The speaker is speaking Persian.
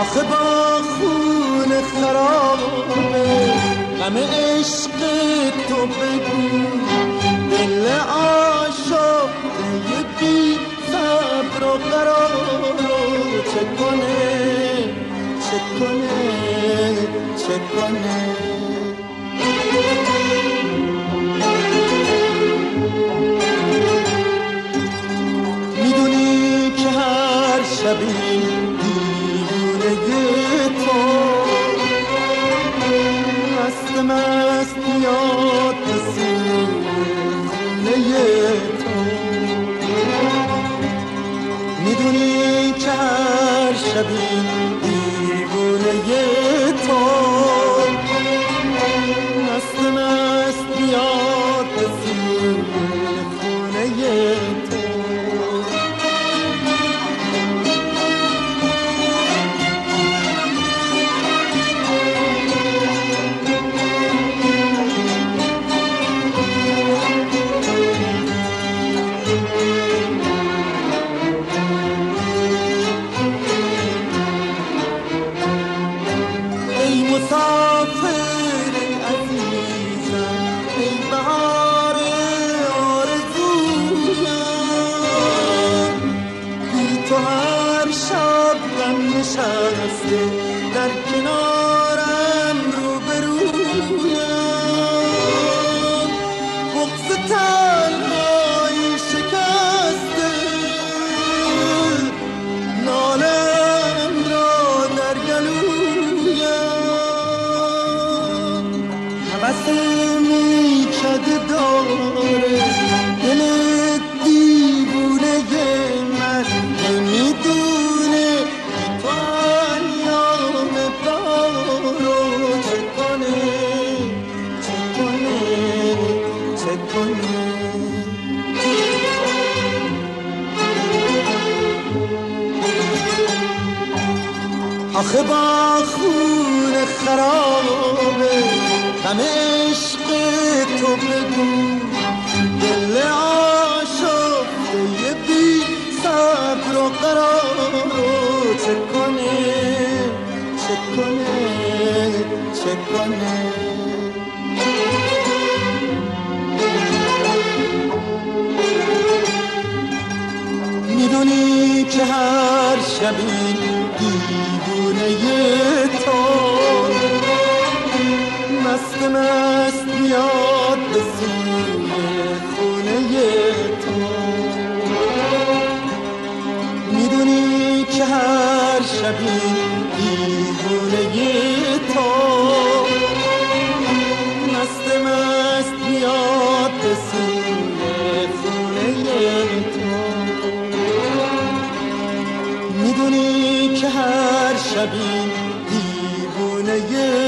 آخه با خون خرابه غم عشق تو بگو دل آشفته بی صبر و قرارو چه کنه چه کنه چه کنه. میدونی که هر شبی مست میاد سینه تو. میدونی که هر شبی دیوونه تو مست میاد سینه تو. مسافر عزیزم ای بهار آرزویم بی تو هر شب غم نشسته در کنارم روبرویم بغض تنهایی شکسته نالم را در گلویم بس میکده داره دل دیوونه من نمیدونه تو ایام بارو چه کنه چه کنه چه کنه. آخه با خون خرابه غم عشق تو بگو دل آشفته بی صبر و قرارو چه کنه چه کنه چه کنه. میدونی که هر شبی دیوونه تو مست میاد به سوی خونه تو. میدونی که هر شبی دیوونه تو مست میاد به سوی خونه تو. میدونی که هر شبی دیوونه